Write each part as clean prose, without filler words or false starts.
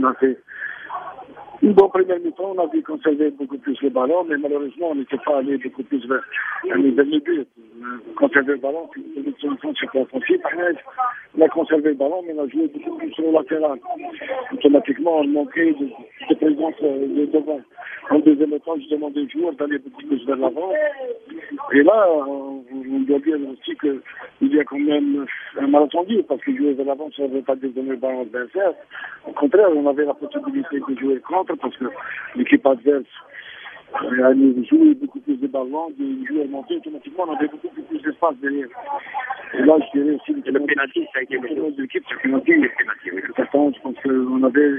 a fait une bonne première mi-temps, on a dû conserver beaucoup plus le ballon, mais malheureusement, on n'était pas allé beaucoup plus vers le but. Conserver le ballon, c'est une solution sur l'offensive. On a conservé le ballon, mais on a joué beaucoup plus sur le latéral. Automatiquement, on manquait de présence de devant. En deuxième temps, je demandais aux joueurs d'aller beaucoup plus vers l'avant. Et là, on doit dire aussi qu'il y a quand même un malentendu, parce que jouer vers l'avant, ça ne veut pas dédonner le ballon adversaire. Au contraire, on avait la possibilité de jouer contre, parce que l'équipe adverse allait jouer beaucoup plus de ballons, de jouer monter, automatiquement, on avait beaucoup plus d'espace derrière. Et là, je dirais aussi le pénalty, ça a été le de l'équipe, c'est le pénalty. Je pense qu'on avait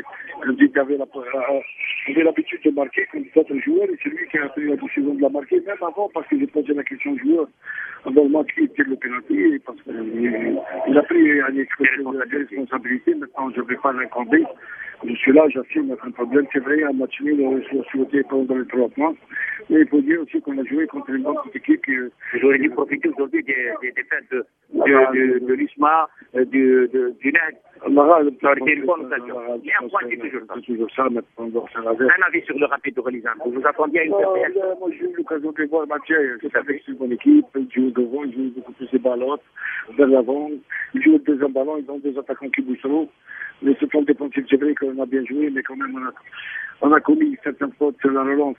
l'habitude de marquer comme d'autres joueurs, et c'est lui qui a pris la décision de la marquer, même avant, parce que j'ai posé la question au joueur avant le match qui était le pénalty, parce qu'il a pris des responsabilités. Maintenant, je ne vais pas l'incomber. Je suis là, j'assume notre problème. C'est vrai, un match nul, on a souhaité prendre les 3 points. Mais il faut dire aussi qu'on a joué contre une bonne équipe. J'aurais dû profiter aujourd'hui des fêtes de l'USMA, du NED. Ça aurait été une bonne occasion. Mais un point, c'est toujours ça. Un avis sur le rapide de Relisant. Vous attendiez à une certaine. Moi, j'ai eu l'occasion de voir Mathieu. C'est avec une bonne équipe. Il joue devant, il joue beaucoup plus de ballons vers l'avant. Il joue le deuxième ballon, ils ont des attaquants qui bougent trop. Mais ce plan défensif, c'est vrai qu'on a bien joué, mais quand même, on a commis certaines fautes sur la relance.